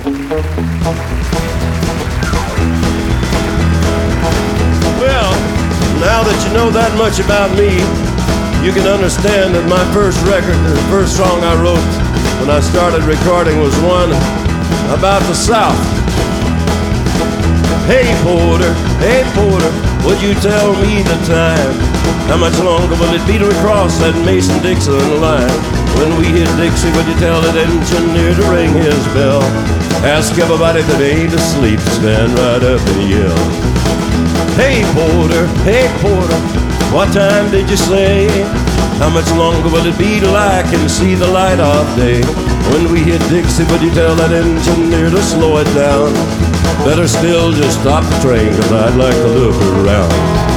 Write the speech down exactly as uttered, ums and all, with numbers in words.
Well, now that you know that much about me, you can understand that my first record, the first song I wrote when I started recording was one about the South. Hey Porter, hey Porter, would you tell me the time? How much longer will it be to cross that Mason-Dixon line? When we hit Dixie, would you tell that engineer to ring his bell? Ask everybody that ain't asleep to stand right up and yell. Hey Porter, hey Porter, what time did you say? How much longer will it be till I can see the light of day? When we hit Dixie, would you tell that engineer to slow it down? Better still, just stop the train, 'cause I'd like to look around.